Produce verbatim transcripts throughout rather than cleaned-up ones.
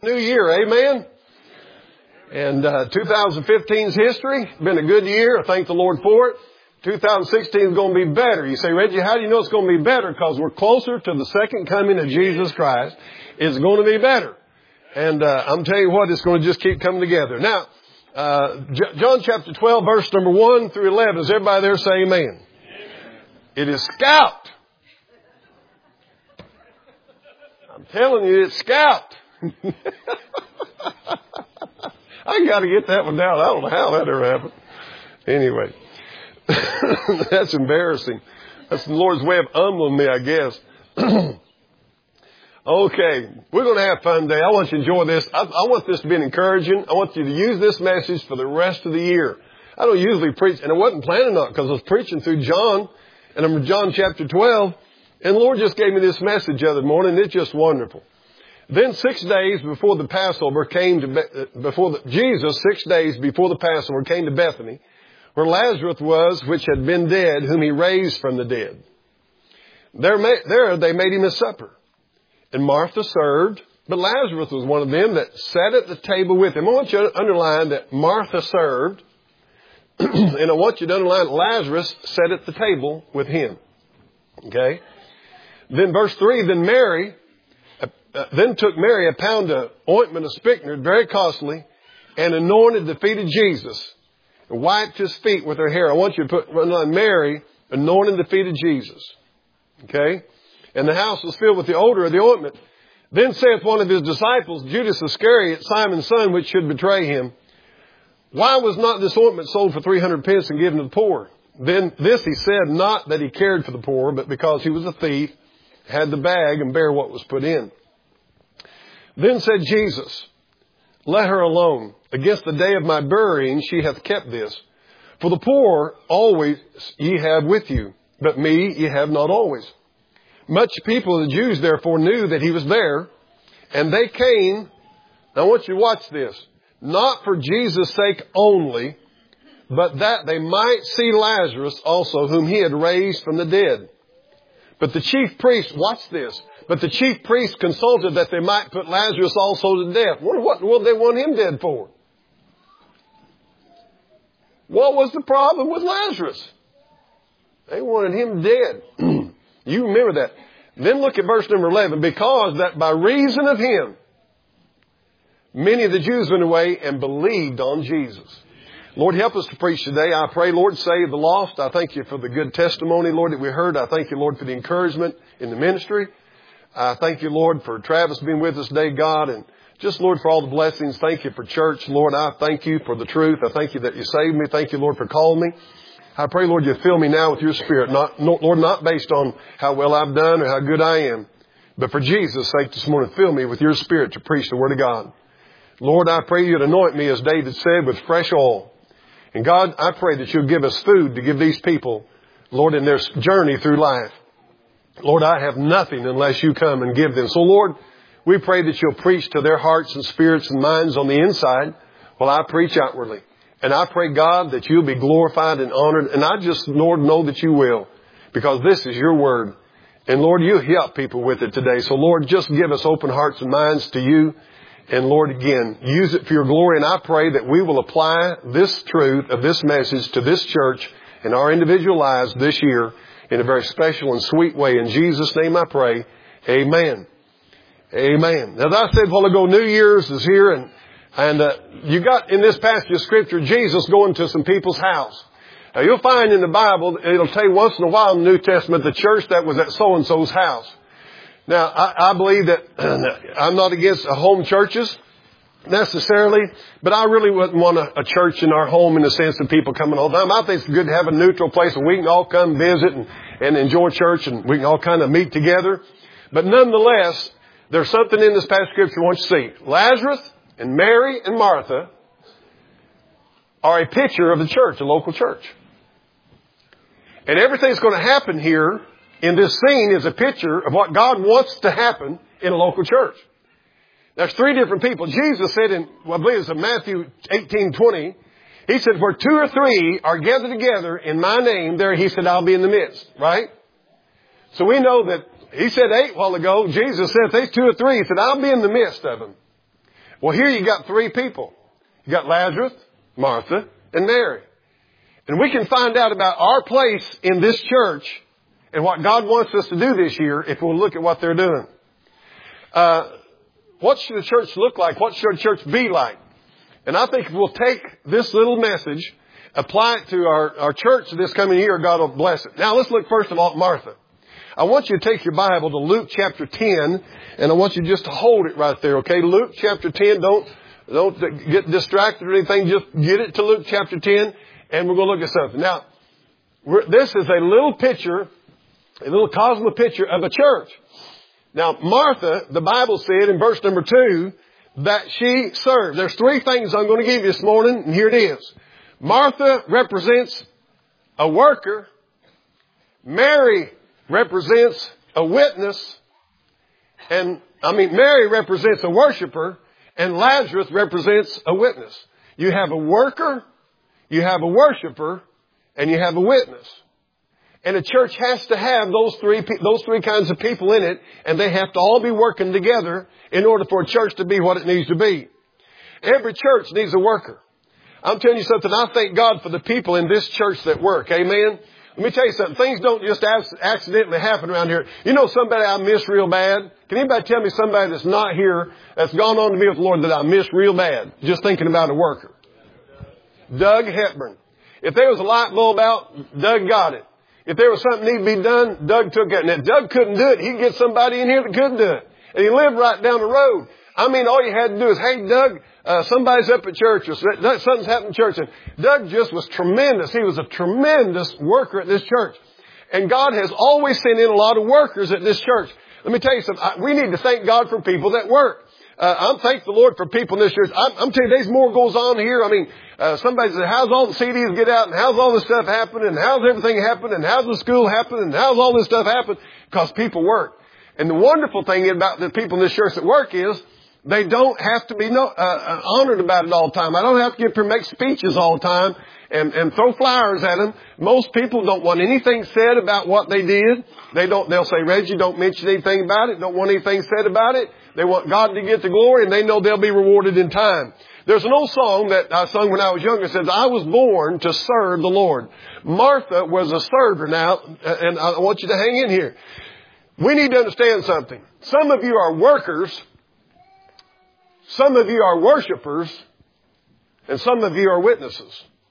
New year, amen? And uh, twenty fifteen's history, been a good year. I thank the Lord for it. two thousand sixteen is going to be better. You say, Reggie, how do you know it's going to be better? Because we're closer to the second coming of Jesus Christ. It's going to be better. And uh, I'm telling you what, it's going to just keep coming together. Now, uh, J- John chapter twelve, verse number one through eleven. Does everybody there say amen? Amen. It is Scout. I'm telling you, it's Scout. I got to get that one down. I don't know how that ever happened. Anyway, that's embarrassing. That's the Lord's way of humbling me, I guess. Okay, we're going to have fun today. I want you to enjoy this. I, I want this to be encouraging. I want you to use this message for the rest of the year. I don't usually preach, and I wasn't planning on it because I was preaching through John, and I'm in John chapter twelve, and the Lord just gave me this message the other morning. It's just wonderful. Then six days before the Passover came to, Be- before the, Jesus, six days before the Passover came to Bethany, where Lazarus was, which had been dead, whom he raised from the dead. There, ma- there they made him a supper. And Martha served, but Lazarus was one of them that sat at the table with him. I want you to underline that Martha served, and I want you to underline that Lazarus sat at the table with him. Okay? Then verse three, then Mary... Uh, then took Mary a pound of ointment of spikenard, very costly, and anointed the feet of Jesus, and wiped his feet with her hair. I want you to put on Mary anointed the feet of Jesus. Okay? And the house was filled with the odor of the ointment. Then saith one of his disciples, Judas Iscariot, Simon's son, which should betray him, why was not this ointment sold for three hundred pence and given to the poor? Then this he said, not that he cared for the poor, but because he was a thief, had the bag, and bare what was put in. Then said Jesus, let her alone. Against the day of my burying she hath kept this. For the poor always ye have with you, but me ye have not always. Much people of the Jews therefore knew that he was there, and they came. Now I want you to watch this. Not for Jesus' sake only, but that they might see Lazarus also, whom he had raised from the dead. But the chief priests, watch this, but the chief priests consulted that they might put Lazarus also to death. What, what would they want him dead for? What was the problem with Lazarus? They wanted him dead. You remember that. Then look at verse number eleven. Because that by reason of him, many of the Jews went away and believed on Jesus. Lord, help us to preach today. I pray, Lord, save the lost. I thank you for the good testimony, Lord, that we heard. I thank you, Lord, for the encouragement in the ministry. I thank you, Lord, for Travis being with us today, God, and just, Lord, for all the blessings. Thank you for church. Lord, I thank you for the truth. I thank you that you saved me. Thank you, Lord, for calling me. I pray, Lord, you fill me now with your Spirit. Not, no, Lord, not based on how well I've done or how good I am, but for Jesus' sake this morning, fill me with your Spirit to preach the Word of God. Lord, I pray you'd anoint me, as David said, with fresh oil. And God, I pray that you'll give us food to give these people, Lord, in their journey through life. Lord, I have nothing unless you come and give them. So, Lord, we pray that you'll preach to their hearts and spirits and minds on the inside while I preach outwardly. And I pray, God, that you'll be glorified and honored. And I just, Lord, know that you will, because this is your word. And, Lord, you help people with it today. So, Lord, just give us open hearts and minds to you. And, Lord, again, use it for your glory. And I pray that we will apply this truth of this message to this church in our individual lives this year in a very special and sweet way. In Jesus' name I pray. Amen. Amen. Now, as I said a while ago, New Year's is here. And, and uh, you got in this passage of Scripture, Jesus going to some people's house. Now, you'll find in the Bible, it'll tell you once in a while in the New Testament, the church that was at so-and-so's house. Now, I, I believe that I'm not against home churches necessarily, but I really wouldn't want a, a church in our home in the sense of people coming all the time. I think it's good to have a neutral place where we can all come visit and, and enjoy church, and we can all kind of meet together. But nonetheless, there's something in this passage of Scripture I want you to see. Lazarus and Mary and Martha are a picture of the church, a local church. And everything that's going to happen here in this scene is a picture of what God wants to happen in a local church. There's three different people. Jesus said in, well, I believe it's in Matthew eighteen twenty, he said, where two or three are gathered together in my name, there he said, I'll be in the midst. Right? So we know that he said eight a while ago. Jesus said, if there's two or three, he said, I'll be in the midst of them. Well, here you got three people. You got Lazarus, Martha, and Mary. And we can find out about our place in this church and what God wants us to do this year if we'll look at what they're doing. Uh, what should the church look like? What should church be like? And I think if we'll take this little message, apply it to our, our church this coming year, God will bless it. Now let's look first of all at Martha. I want you to take your Bible to Luke chapter ten, and I want you just to hold it right there, okay? Luke chapter ten, don't, don't get distracted or anything, just get it to Luke chapter ten, and we're going to look at something. Now, we're, this is a little picture, a little cosmic picture of a church. Now, Martha, the Bible said in verse number two, that she served. There's three things I'm going to give you this morning, and here it is. Martha represents a worker. Mary represents a witness. And, I mean, Mary represents a worshiper. And Lazarus represents a witness. You have a worker, you have a worshiper, and you have a witness. And a church has to have those three, those three kinds of people in it, and they have to all be working together in order for a church to be what it needs to be. Every church needs a worker. I'm telling you something, I thank God for the people in this church that work. Amen? Let me tell you something. Things don't just accidentally happen around here. You know somebody I miss real bad? Can anybody tell me somebody that's not here, that's gone on to be with the Lord, that I miss real bad? Just thinking about a worker. Doug Hepburn. If there was a light bulb out, Doug got it. If there was something need to be done, Doug took it. And if Doug couldn't do it, he'd get somebody in here that could do it. And he lived right down the road. I mean, all you had to do is, hey, Doug, uh, somebody's up at church, or something's happened in church. And Doug just was tremendous. He was a tremendous worker at this church. And God has always sent in a lot of workers at this church. Let me tell you something. We need to thank God for people that work. Uh, I'm thankful the Lord for people in this church. I'm, I'm telling you, there's more goes on here. I mean, uh, somebody said, how's all the C Ds get out, and how's all this stuff happen, and how's everything happen, and how's the school happen, and how's all this stuff happen? Because people work. And the wonderful thing about the people in this church that work is they don't have to be no, uh, honored about it all the time. I don't have to get up here and make speeches all the time and, and throw flowers at them. Most people don't want anything said about what they did. They don't, they'll say, Reggie, don't mention anything about it. Don't want anything said about it. They want God to get the glory, and they know they'll be rewarded in time. There's an old song that I sung when I was younger. It says, I was born to serve the Lord. Martha was a server now, and I want you to hang in here. We need to understand something. Some of you are workers. Some of you are worshipers. And some of you are witnesses.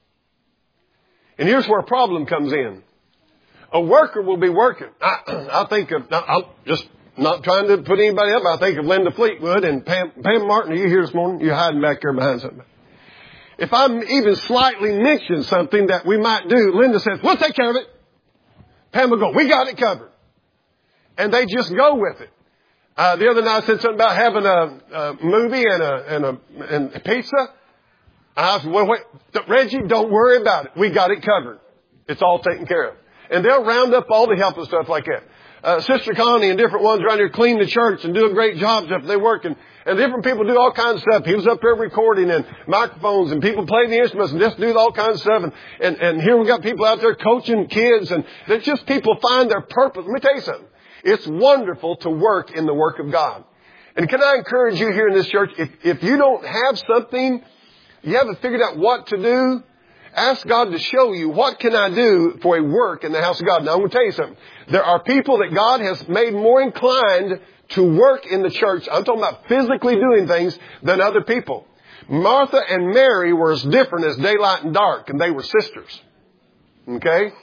And here's where a problem comes in. A worker will be working. I, I think of, I'm just not trying to put anybody up. I think of Linda Fleetwood and Pam, Pam Martin. Are you here this morning? You're hiding back there behind something. If I even slightly mention something that we might do, Linda says, we'll take care of it. Pam will go, we got it covered. And they just go with it. Uh, the other night I said something about having a, a movie and a, and a, and a pizza. And I said, well, wait, Reggie, don't worry about it. We got it covered. It's all taken care of. And they'll round up all the help and stuff like that. Uh, Sister Connie and different ones around here clean the church and do a great job stuff. They work and, and different people do all kinds of stuff. He was up there recording and microphones and people play the instruments and just do all kinds of stuff. And, and, and here we got people out there coaching kids, and there's just people find their purpose. Let me tell you something. It's wonderful to work in the work of God. And can I encourage you here in this church, if, if you don't have something, you haven't figured out what to do, ask God to show you, what can I do for a work in the house of God? Now, I'm going to tell you something. There are people that God has made more inclined to work in the church. I'm talking about physically doing things than other people. Martha and Mary were as different as daylight and dark, and they were sisters. Okay?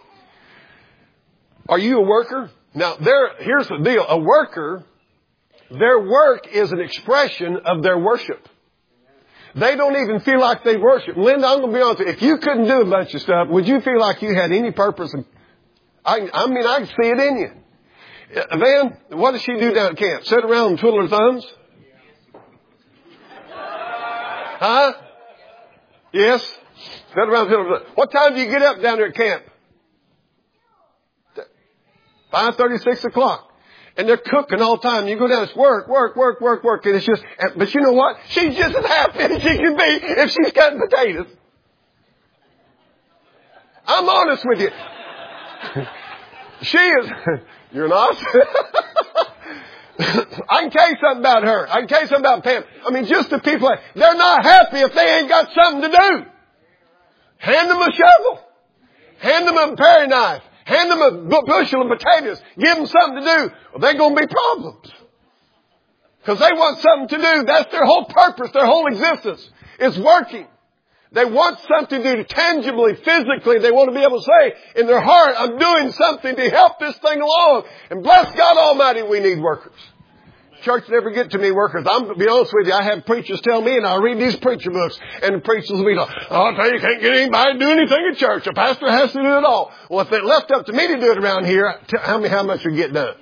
Are you a worker? Now, there, here's the deal. A worker, their work is an expression of their worship. They don't even feel like they worship. Linda, I'm going to be honest with you. If you couldn't do a bunch of stuff, would you feel like you had any purpose? I, I mean, I can see it in you. Van, what does she do down at camp? Sit around and twiddle her thumbs? Huh? Yes? Sit around and twiddle her thumbs. What time do you get up down there at camp? five thirty, six o'clock. And they're cooking all the time. You go down, it's work, work, work, work, work. And it's just, but you know what? She's just as happy as she can be if she's cutting potatoes. I'm honest with you. She is, you're not? I can tell you something about her. I can tell you something about Pam. I mean, just the people, they're not happy if they ain't got something to do. Hand them a shovel. Hand them a paring knife. Hand them a bushel of potatoes. Give them something to do. Well, they're going to be problems. Because they want something to do. That's their whole purpose, their whole existence is working. They want something to do tangibly, physically. They want to be able to say in their heart, I'm doing something to help this thing along. And bless God Almighty, we need workers. Church never get to me workers. I'm to be honest with you, I have preachers tell me, and I read these preacher books, and the preachers will be like, oh, I'll tell you, you can't get anybody to do anything in church. A pastor has to do it all. Well, if they left up to me to do it around here, tell me how much would get done.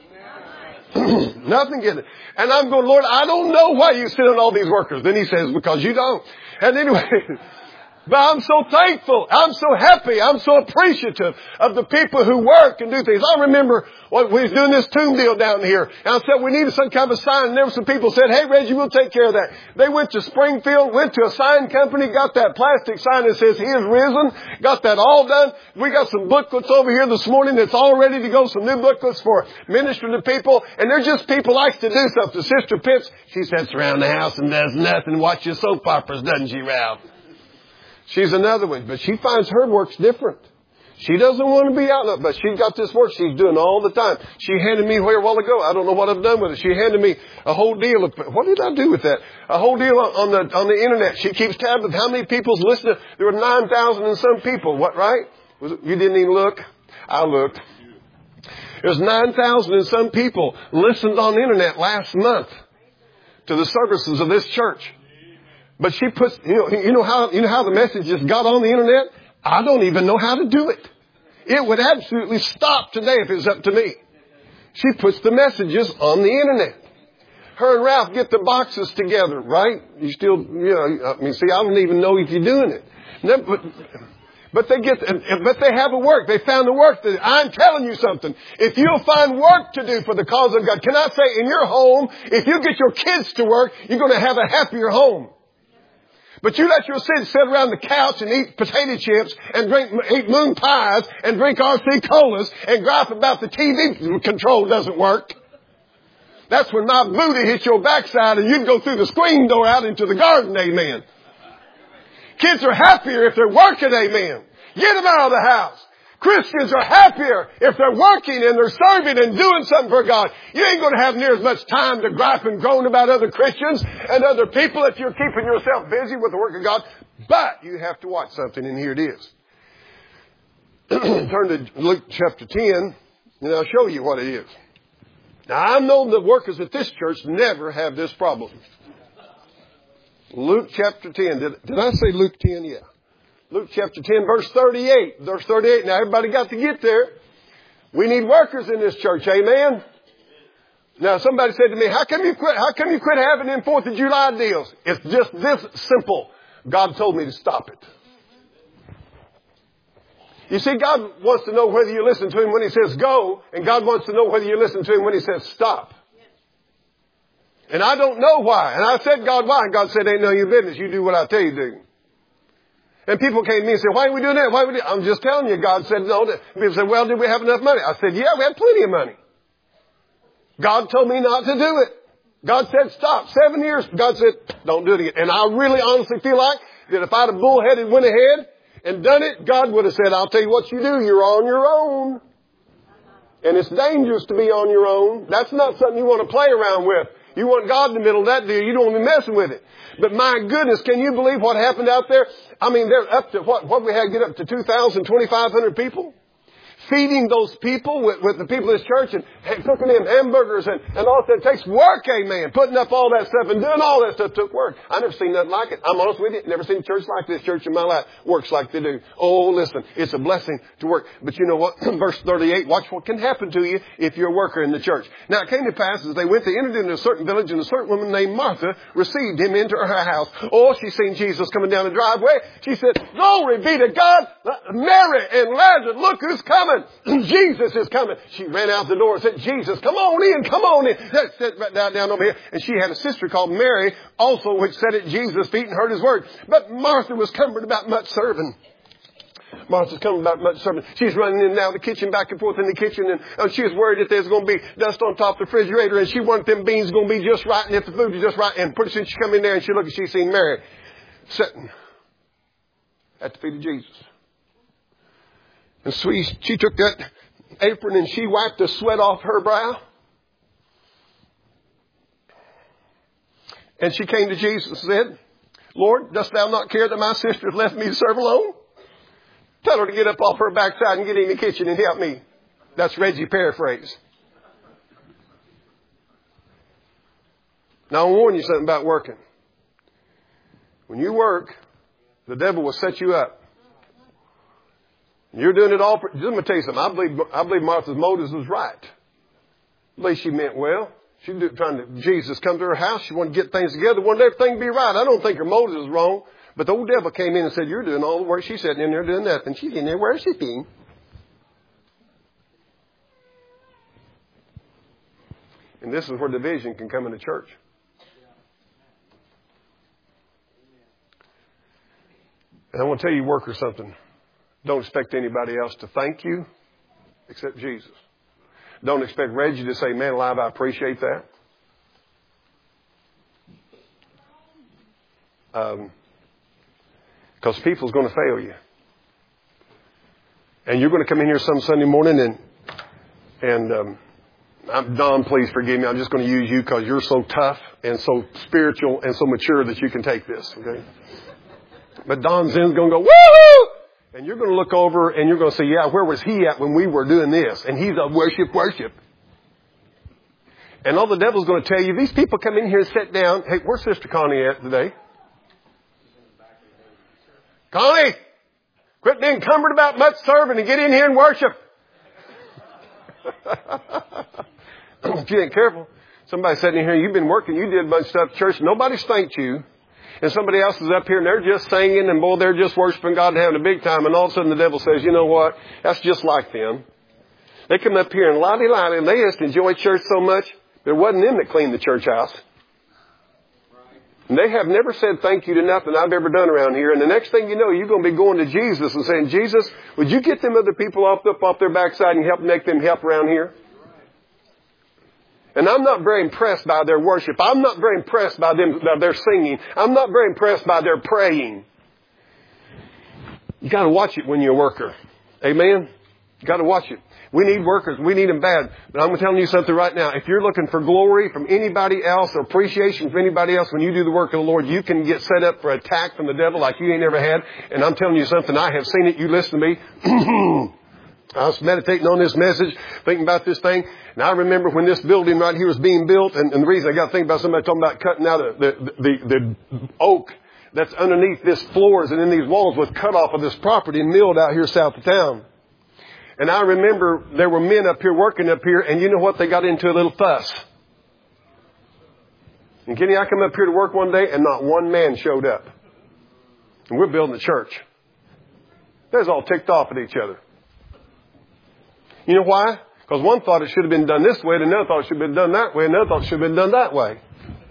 Nothing getting. And I'm going, Lord, I don't know why you sit on all these workers. Then he says, because you don't. And anyway, but I'm so thankful. I'm so happy. I'm so appreciative of the people who work and do things. I remember when we was doing this tomb deal down here. And I said, we needed some kind of a sign. And there were some people said, hey, Reggie, we'll take care of that. They went to Springfield, went to a sign company, got that plastic sign that says he is risen, got that all done. We got some booklets over here this morning that's all ready to go, some new booklets for ministering to people. And they're just people likes to do something. Sister Pitts, she sits around the house and does nothing, watches soap operas, doesn't she, Ralph? She's another one, but she finds her work's different. She doesn't want to be out, but she's got this work she's doing all the time. She handed me here a while ago. I don't know what I've done with it. She handed me a whole deal of, what did I do with that? A whole deal on the, on the internet. She keeps tab of how many people's listening. There were nine thousand and some people. What, right? Was it, you didn't even look? I looked. There's nine thousand and some people listened on the internet last month to the services of this church. But she puts, you know, you know how, you know how the message just got on the internet? I don't even know how to do it. It would absolutely stop today if it was up to me. She puts the messages on the internet. Her and Ralph get the boxes together, right? You still, you know, I mean, see, I don't even know if you're doing it. No, but, but they get, but they have a work. They found the work. That, I'm telling you something. If you'll find work to do for the cause of God, can I say in your home, if you get your kids to work, you're going to have a happier home. But you let your kids sit around the couch and eat potato chips and drink, eat moon pies and drink R C colas and gripe about the T V control doesn't work. That's when my booty hits your backside and you'd go through the screen door out into the garden, amen. Kids are happier if they're working, amen. Get them out of the house. Christians are happier if they're working and they're serving and doing something for God. You ain't going to have near as much time to gripe and groan about other Christians and other people if you're keeping yourself busy with the work of God. But you have to watch something, and here it is. Turn to Luke chapter ten, and I'll show you what it is. Now, I know the workers at this church never have this problem. Luke chapter ten. Did, did I say Luke ten? Yeah. Luke chapter ten, verse thirty-eight. Verse thirty-eight. Now, everybody got to get there. We need workers in this church. Amen? Now, somebody said to me, how come you quit, how come you quit having them fourth of July deals? It's just this simple. God told me to stop it. You see, God wants to know whether you listen to Him when He says go, and God wants to know whether you listen to Him when He says stop. And I don't know why. And I said, God, why? And God said, ain't none of your business. You do what I tell you to do. And people came to me and said, why are we doing that? Why are we doing that? I'm just telling you. God said no. People said, well, did we have enough money? I said, yeah, we had plenty of money. God told me not to do it. God said, stop. Seven years. God said, don't do it again. And I really honestly feel like that if I'd have bullheaded went ahead and done it, God would have said, I'll tell you what you do. You're on your own. And it's dangerous to be on your own. That's not something you want to play around with. You want God in the middle of that deal. You don't want to be messing with it. But my goodness, can you believe what happened out there? I mean, they're up to what, what we had get up to two thousand, twenty-five hundred people. Feeding those people with, with the people of this church and cooking them hamburgers and, and all that. It takes work, amen. Putting up all that stuff and doing all that stuff took work. I never seen nothing like it. I'm honest with you. Never seen a church like this church in my life works like they do. Oh, listen, it's a blessing to work. But you know what? Verse thirty-eight, watch what can happen to you if you're a worker in the church. Now it came to pass as they went, they entered into a certain village and a certain woman named Martha received him into her house. Oh, she seen Jesus coming down the driveway. She said, glory be to God. Mary and Lazarus, look who's coming. Jesus is coming. She ran out the door and said, Jesus, come on in, come on in. Sat right down, down over here. And she had a sister called Mary also, which sat at Jesus' feet and heard His word. But Martha was cumbered about much serving. Martha's coming back much serving. She's running in and out of the kitchen, back and forth in the kitchen. And uh, she was worried that there's going to be dust on top of the refrigerator. And she wanted them beans going to be just right. And if the food is just right. And pretty soon she come in there and she looked and she seen Mary sitting at the feet of Jesus. And so she, she took that apron and she wiped the sweat off her brow. And she came to Jesus and said, Lord, dost thou not care that my sister has left me to serve alone? Tell her to get up off her backside and get in the kitchen and help me. That's Reggie paraphrase. Now I'll warn you something about working. When you work, the devil will set you up. You're doing it all for, let me tell you something. I believe, I believe Martha's motives was right. At least she meant well. She was trying to, Jesus come to her house. She wanted to get things together. Wanted everything to be right. I don't think her motives was wrong. But the old devil came in and said, you're doing all the work. She's sitting in there doing nothing. She's in there worshiping. And this is where division can come in the church. And I want to tell you, workers, something. Don't expect anybody else to thank you except Jesus. Don't expect Reggie to say, man alive, I appreciate that. Um, because people's going to fail you. And you're going to come in here some Sunday morning and, and, um, I'm, Don, please forgive me. I'm just going to use you because you're so tough and so spiritual and so mature that you can take this. Okay. But Don's in going to go, woo-hoo! And you're going to look over and you're going to say, yeah, where was he at when we were doing this? And he's a worship, worship. And all the devil's going to tell you, these people come in here and sit down. Hey, where's Sister Connie at today? Connie, quit being cumbered about much serving and get in here and worship. If you ain't careful, somebody sitting in here, you've been working, you did a bunch of stuff at church, nobody thanked you. And somebody else is up here and they're just singing and boy, they're just worshiping God and having a big time. And all of a sudden the devil says, you know what? That's just like them. They come up here and lotty-lotty and they just enjoy church so much. There wasn't them that cleaned the church house. And they have never said thank you to nothing I've ever done around here. And the next thing you know, you're going to be going to Jesus and saying, Jesus, would you get them other people off, up off their backside and help make them help around here? And I'm not very impressed by their worship. I'm not very impressed by them, by their singing. I'm not very impressed by their praying. You got to watch it when you're a worker. Amen? You got to watch it. We need workers. We need them bad. But I'm telling you something right now. If you're looking for glory from anybody else or appreciation from anybody else when you do the work of the Lord, you can get set up for attack from the devil like you ain't ever had. And I'm telling you something. I have seen it. You listen to me. I was meditating on this message, thinking about this thing. And I remember when this building right here was being built. And, and the reason I got to think about somebody talking about cutting out the, the, the, the oak that's underneath this floors and in these walls was cut off of this property and milled out here south of town. And I remember there were men up here working up here, and you know what? They got into a little fuss. And Kenny, I come up here to work one day, and not one man showed up. And we're building a church. They was all ticked off at each other. You know why? Because one thought it should have been done this way, and another thought it should have been done that way, and another thought it should have been done that way.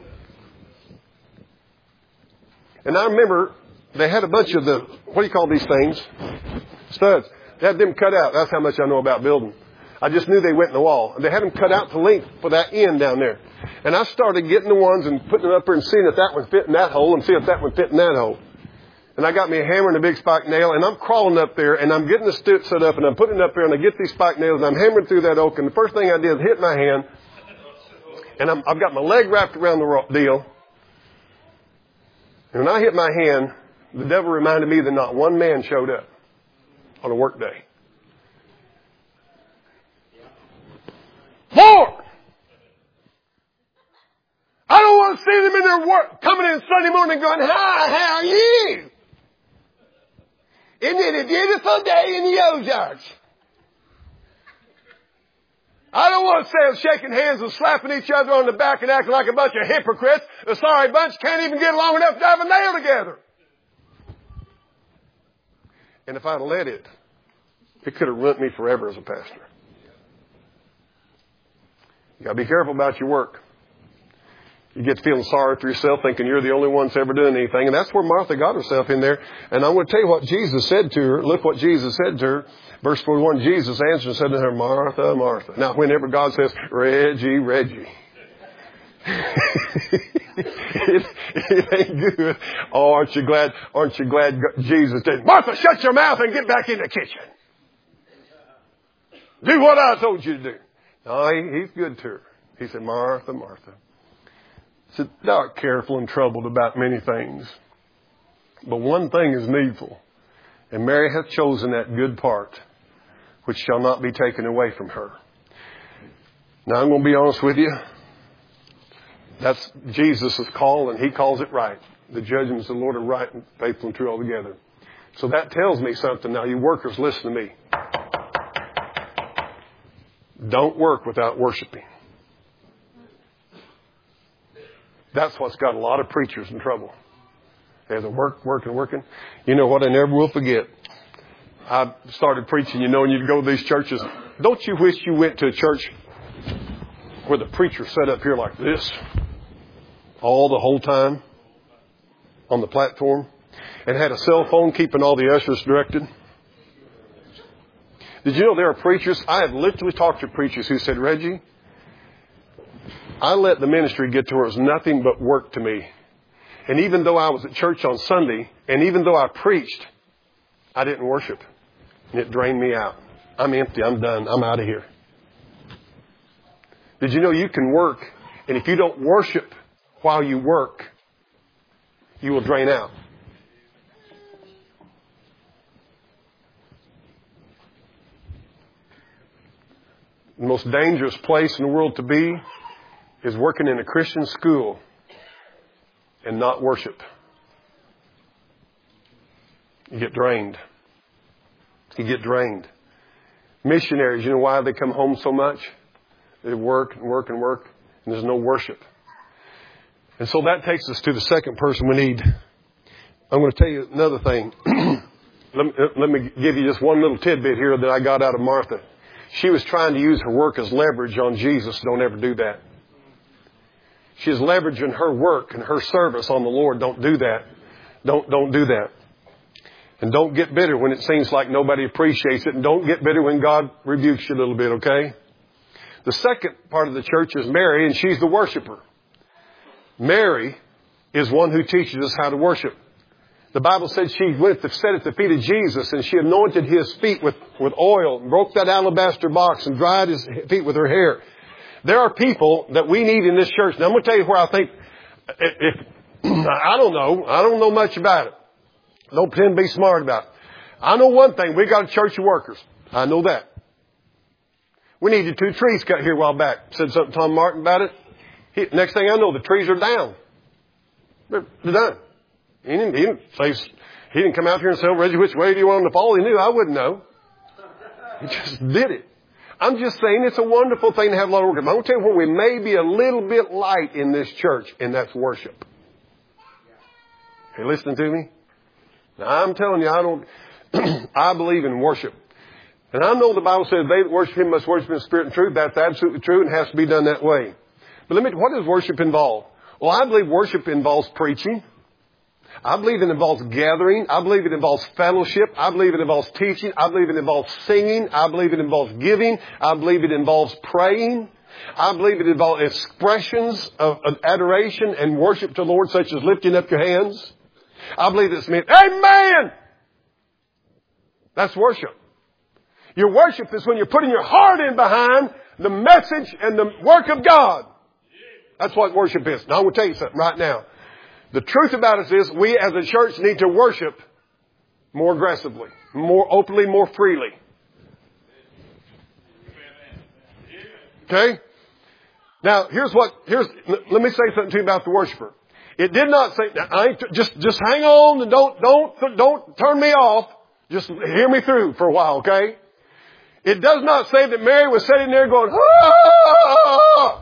And I remember they had a bunch of the, what do you call these things? Studs. They had them cut out. That's how much I know about building. I just knew they went in the wall. They had them cut out to length for that end down there. And I started getting the ones and putting them up there and seeing if that one fit in that hole and see if that one fit in that hole. And I got me a hammer and a big spike nail, and I'm crawling up there, and I'm getting the stoop set up, and I'm putting it up there, and I get these spike nails, and I'm hammering through that oak, and the first thing I did is hit my hand, and I'm, I've got my leg wrapped around the deal. And when I hit my hand, the devil reminded me that not one man showed up on a work day. Lord! I don't want to see them in their work, coming in Sunday morning going, hi, how are you? Isn't it a beautiful day in the Ozarks? I don't want to see them shaking hands and slapping each other on the back and acting like a bunch of hypocrites. The sorry bunch can't even get long enough to have a nail together. And if I'd have let it, it could have ruined me forever as a pastor. You got to be careful about your work. You get feeling sorry for yourself, thinking you're the only one that's ever doing anything. And that's where Martha got herself in there. And I'm going to tell you what Jesus said to her. Look what Jesus said to her. Verse forty-one, Jesus answered and said to her, Martha, Martha. Now, whenever God says, Reggie, Reggie. it, it ain't good. Oh, aren't you glad, aren't you glad Jesus said, Martha, shut your mouth and get back in the kitchen. Do what I told you to do. No, he, he's good to her. He said, Martha, Martha. He said, thou art careful and troubled about many things, but one thing is needful, and Mary hath chosen that good part, which shall not be taken away from her. Now, I'm going to be honest with you. That's Jesus' call, and he calls it right. The judgments of the Lord are right and faithful and true altogether. So that tells me something. Now, you workers, listen to me. Don't work without worshiping. That's what's got a lot of preachers in trouble. They're work, working, working. You know what I never will forget? I started preaching, you know, and you'd go to these churches. Don't you wish you went to a church where the preacher sat up here like this all the whole time on the platform and had a cell phone keeping all the ushers directed? Did you know there are preachers? I have literally talked to preachers who said, Reggie, I let the ministry get to where it was nothing but work to me. And even though I was at church on Sunday, and even though I preached, I didn't worship. And it drained me out. I'm empty. I'm done. I'm out of here. Did you know you can work, and if you don't worship while you work, you will drain out? The most dangerous place in the world to be is working in a Christian school and not worship. You get drained. You get drained. Missionaries, you know why they come home so much? They work and work and work, and there's no worship. And so that takes us to the second person we need. I'm going to tell you another thing. let, me, let me give you just one little tidbit here that I got out of Martha. She was trying to use her work as leverage on Jesus. Don't ever do that. She's leveraging her work and her service on the Lord. Don't do that. Don't, don't do that. And don't get bitter when it seems like nobody appreciates it. And don't get bitter when God rebukes you a little bit, okay? The second part of the church is Mary, and she's the worshiper. Mary is one who teaches us how to worship. The Bible said she went to sit at the feet of Jesus, and she anointed his feet with, with oil, and broke that alabaster box, and dried his feet with her hair. There are people that we need in this church. Now, I'm going to tell you where I think, if, I don't know. I don't know much about it. Don't pretend to be smart about it. I know one thing. We got a church of workers. I know that. We needed two trees cut here a while back. Said something to Tom Martin about it. He, next thing I know, the trees are down. They're, they're done. He didn't, he didn't say, he didn't come out here and say, Reggie, which way do you want them to fall? He knew I wouldn't know. He just did it. I'm just saying it's a wonderful thing to have a lot of work. I'm going to tell you where we may be a little bit light in this church, and that's worship. Are you listening to me? Now, I'm telling you, I don't, I believe in worship. And I know the Bible says they that worship Him must worship in spirit and truth. That's absolutely true and has to be done that way. But let me, what does worship involve? Well, I believe worship involves preaching. I believe it involves gathering. I believe it involves fellowship. I believe it involves teaching. I believe it involves singing. I believe it involves giving. I believe it involves praying. I believe it involves expressions of, of adoration and worship to the Lord, such as lifting up your hands. I believe it's meant, amen! That's worship. Your worship is when you're putting your heart in behind the message and the work of God. That's what worship is. Now, I'm going to tell you something right now. The truth about it is we as a church need to worship more aggressively, more openly, more freely. Okay? Now, here's what, here's, let me say something to you about the worshiper. It did not say, now, I ain't, just, just hang on and don't, don't, don't turn me off. Just hear me through for a while, okay? It does not say that Mary was sitting there going, ah!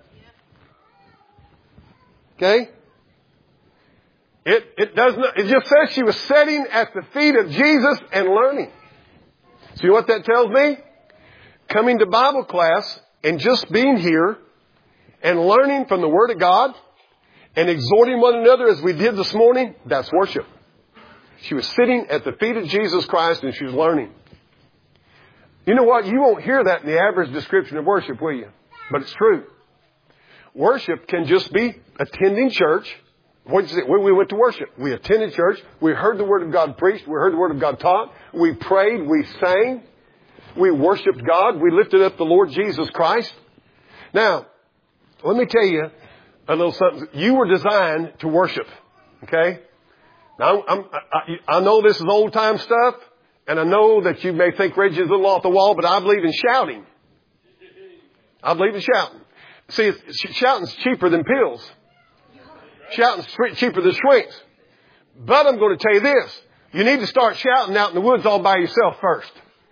Okay? It, it does not, it just says she was sitting at the feet of Jesus and learning. See what that tells me? Coming to Bible class and just being here and learning from the Word of God and exhorting one another as we did this morning, that's worship. She was sitting at the feet of Jesus Christ and she was learning. You know what? You won't hear that in the average description of worship, will you? But it's true. Worship can just be attending church. What did you say? When we went to worship, we attended church. We heard the Word of God preached. We heard the Word of God taught. We prayed. We sang. We worshiped God. We lifted up the Lord Jesus Christ. Now, let me tell you a little something. You were designed to worship. Okay? Now, I'm, I, I know this is old time stuff. And I know that you may think Reggie's a little off the wall, but I believe in shouting. I believe in shouting. See, shouting's cheaper than pills. Shouting's cheaper than shrinks. But I'm going to tell you this. You need to start shouting out in the woods all by yourself first.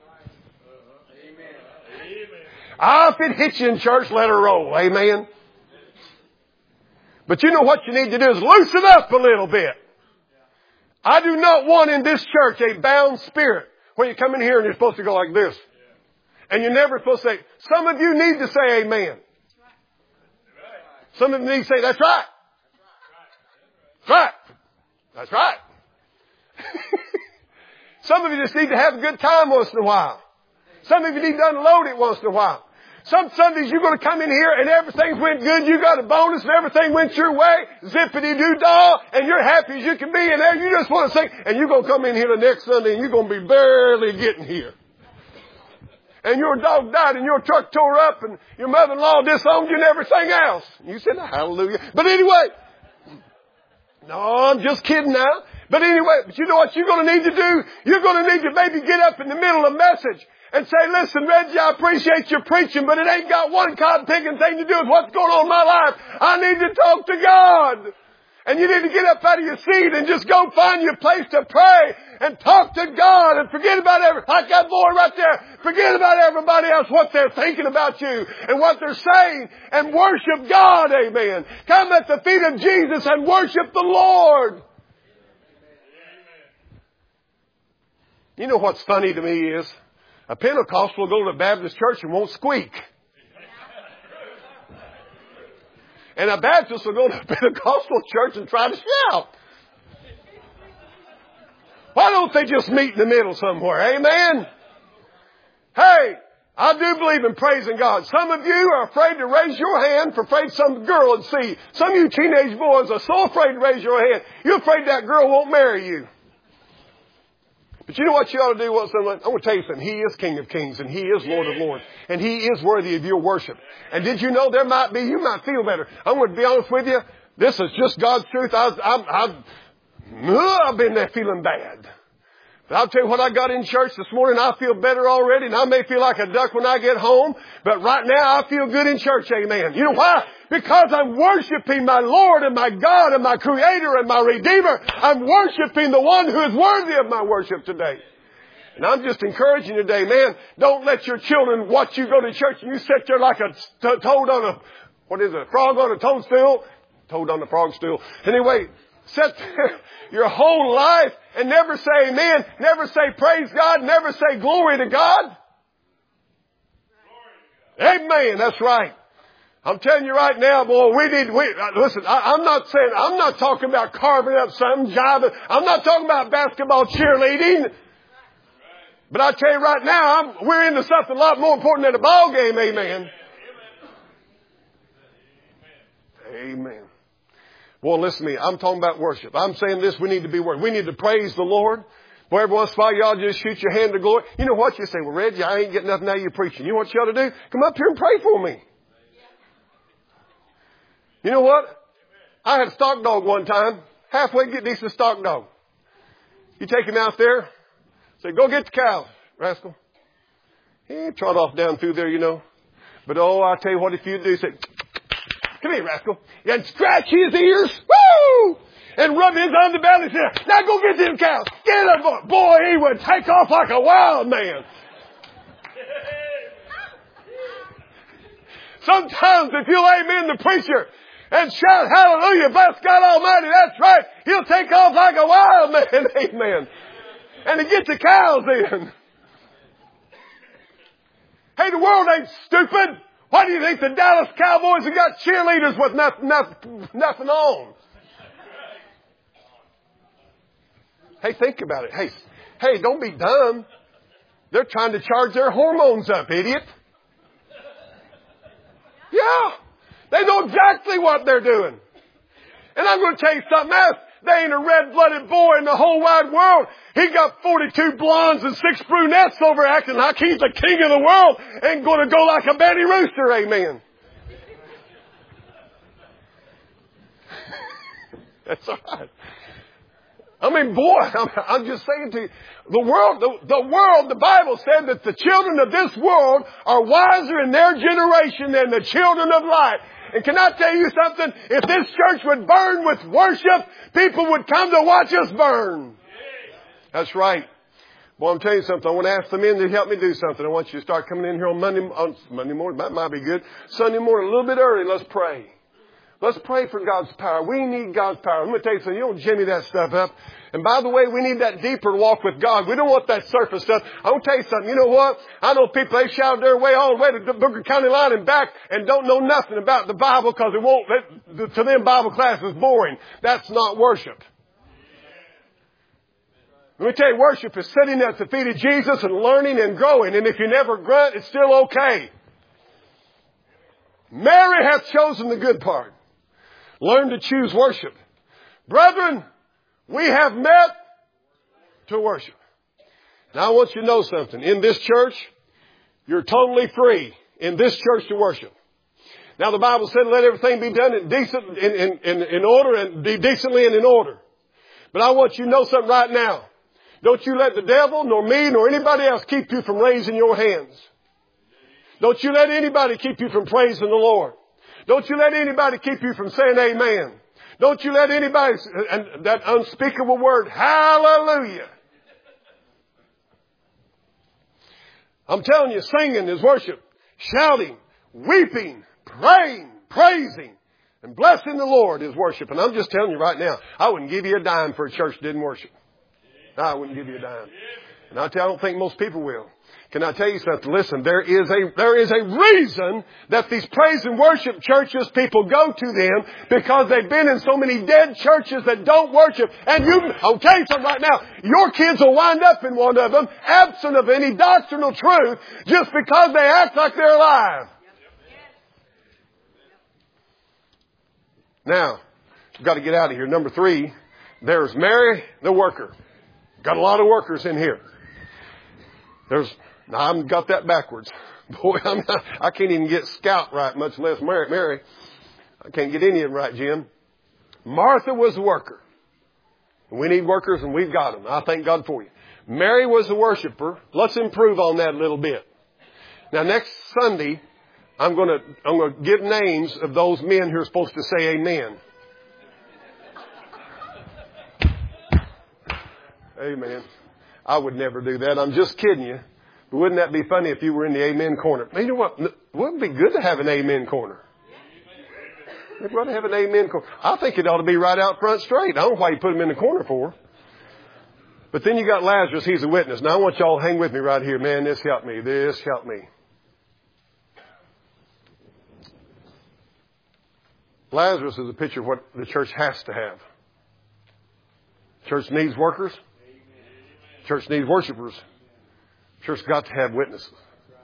Ah, if it hits you in church, let her roll. Amen. But you know what you need to do is loosen up a little bit. I do not want in this church a bound spirit where you come in here and you're supposed to go like this. And you're never supposed to say, some of you need to say amen. Some of you need to say, that's right. That's right. That's right. Some of you just need to have a good time once in a while. Some of you need to unload it once in a while. Some Sundays you're going to come in here and everything went good. You got a bonus and everything went your way. Zippity-doo-dah. And you're happy as you can be. And there you just want to sing. And you're going to come in here the next Sunday and you're going to be barely getting here. And your dog died and your truck tore up and your mother-in-law disowned you and everything else. You said, hallelujah. But anyway. No, I'm just kidding now. But anyway, but you know what you're going to need to do? You're going to need to maybe get up in the middle of a message and say, listen, Reggie, I appreciate your preaching, but it ain't got one cotton-picking thing to do with what's going on in my life. I need to talk to God. And you need to get up out of your seat and just go find your place to pray and talk to God and forget about every, like that boy right there, forget about everybody else, what they're thinking about you and what they're saying, and worship God, amen. Come at the feet of Jesus and worship the Lord. You know what's funny to me is, a Pentecostal will go to a Baptist church and won't squeak. And a Baptist will go to a Pentecostal church and try to shout. Why don't they just meet in the middle somewhere? Amen? Hey, I do believe in praising God. Some of you are afraid to raise your hand for afraid some girl would see. Some of you teenage boys are so afraid to raise your hand. You're afraid that girl won't marry you. But you know what you ought to do? What someone, I want to tell you something. He is King of Kings and He is Lord of Lords. And He is worthy of your worship. And did you know there might be, you might feel better. I'm going to be honest with you. This is just God's truth. I, I, I, I've been there feeling bad. But I'll tell you what I got in church this morning. I feel better already. And I may feel like a duck when I get home. But right now I feel good in church. Amen. You know why? Because I'm worshiping my Lord and my God and my Creator and my Redeemer. I'm worshiping the one who is worthy of my worship today. And I'm just encouraging you today, man, don't let your children watch you go to church and you sit there like a toad on a, what is it, a frog on a toadstool? Toad on a frog stool. Anyway, sit there your whole life and never say amen, never say praise God, never say glory to God. Amen, that's right. I'm telling you right now, boy, we need, we, listen, I, I'm not saying, I'm not talking about carving up something, jiving. I'm not talking about basketball cheerleading. But I tell you right now, I'm, we're into something a lot more important than a ball game, amen. Amen. Boy, listen to me. I'm talking about worship. I'm saying this, we need to be worship. We need to praise the Lord. Boy, every once in a while, y'all just shoot your hand to glory. You know what? You say, well, Reggie, I ain't getting nothing out of you preaching. You know what you ought to do? Come up here and pray for me. You know what? I had a stock dog one time. Halfway get decent stock dog. You take him out there. Say, go get the cows, rascal. He ain't trot off down through there, you know. But oh, I tell you what, if you do, say, come here, rascal. And scratch his ears. Woo! And rub his underbelly. Say, now go get them cows. Get them, boy. Boy, he would take off like a wild man. Sometimes if you'll amen the preacher and shout hallelujah, bless God Almighty, that's right. He'll take off like a wild man. Amen. And to get the cows in. Hey, the world ain't stupid. Why do you think the Dallas Cowboys have got cheerleaders with nothing, nothing, nothing on? Hey, think about it. Hey, hey, don't be dumb. They're trying to charge their hormones up, idiot. Yeah. They know exactly what they're doing. And I'm going to tell you something else. They ain't a red-blooded boy in the whole wide world. He got forty-two blondes and six brunettes over acting like he's the king of the world. Ain't going to go like a Betty Rooster, amen. That's all right. I mean, boy, I'm, I'm just saying to you, the world, the, the world, the Bible said that the children of this world are wiser in their generation than the children of light. And can I tell you something? If this church would burn with worship, people would come to watch us burn. That's right. Well, I'm telling you something. I want to ask the men to help me do something. I want you to start coming in here on Monday, on Monday morning. That might be good. Sunday morning, a little bit early. Let's pray. Let's pray for God's power. We need God's power. I'm going to tell you something. You don't jimmy that stuff up. And by the way, we need that deeper walk with God. We don't want that surface stuff. I'm going to tell you something. You know what? I know people, they shout their way all the way to the Booker County line and back and don't know nothing about the Bible because it won't, to them Bible class is boring. That's not worship. Let me tell you, worship is sitting at the feet of Jesus and learning and growing. And if you never grunt, it's still okay. Mary hath chosen the good part. Learn to choose worship. Brethren, we have met to worship. Now I want you to know something. In this church, you're totally free in this church to worship. Now the Bible said let everything be done in decent, in, in, in, in order and be decently and in order. But I want you to know something right now. Don't you let the devil, nor me, nor anybody else keep you from raising your hands. Don't you let anybody keep you from praising the Lord. Don't you let anybody keep you from saying amen. Don't you let anybody, and that unspeakable word, hallelujah. I'm telling you, singing is worship. Shouting, weeping, praying, praising, and blessing the Lord is worship. And I'm just telling you right now, I wouldn't give you a dime for a church that didn't worship. I wouldn't give you a dime. And I tell, I don't think most people will. Can I tell you something? Listen, there is a, there is a reason that these praise and worship churches, people go to them because they've been in so many dead churches that don't worship. And you, I'll tell you something right now. Your kids will wind up in one of them, absent of any doctrinal truth, just because they act like they're alive. Now, we've got to get out of here. Number three, there's Mary, the worker. Got a lot of workers in here. There's, now I've got that backwards. Boy, I'm not, I can't even get Scout right, much less Mary. Mary. I can't get any of them right, Jim. Martha was the worker. We need workers and we've got them. I thank God for you. Mary was the worshiper. Let's improve on that a little bit. Now next Sunday, I'm going to, I'm going to give names of those men who are supposed to say amen. Amen. I would never do that. I'm just kidding you. But wouldn't that be funny if you were in the amen corner? You know what? Wouldn't it be good to have an amen corner? We'd rather have an amen corner. I think it ought to be right out front straight. I don't know why you put him in the corner for. But then you got Lazarus. He's a witness. Now I want y'all to hang with me right here. Man, this helped me. This helped me. Lazarus is a picture of what the church has to have. Church needs workers. Church needs worshipers. Church got to have witnesses.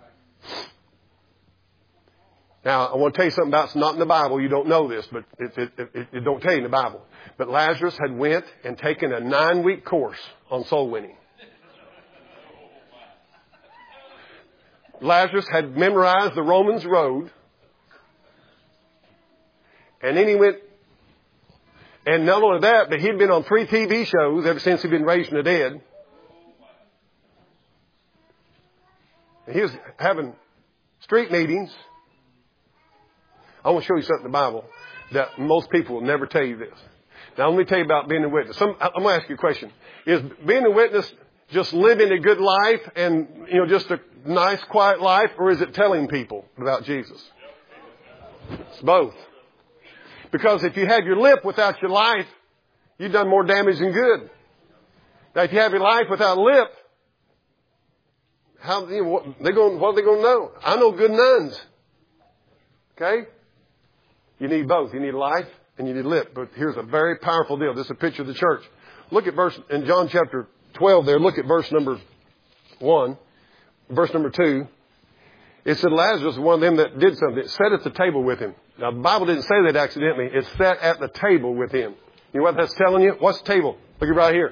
Now, I want to tell you something about it's not in the Bible. You don't know this, but it, it, it, it don't tell you in the Bible. But Lazarus had went and taken a nine-week course on soul winning. Lazarus had memorized the Romans Road. And then he went, and not only that, but he'd been on three T V shows ever since he'd been raised from the dead. He was having street meetings. I want to show you something in the Bible that most people will never tell you this. Now, let me tell you about being a witness. Some, I'm going to ask you a question. Is being a witness just living a good life and, you know, just a nice, quiet life, or is it telling people about Jesus? It's both. Because if you have your lip without your life, you've done more damage than good. Now, if you have your life without lip, how, you know, what, they going, what are they going to know? I know good nuns. Okay? You need both. You need life and you need lip. But here's a very powerful deal. This is a picture of the church. Look at verse, in John chapter twelve there, look at verse number one, verse number two. It said Lazarus was one of them that did something. It sat at the table with him. Now, the Bible didn't say that accidentally. It sat at the table with him. You know what that's telling you? What's the table? Look at right here.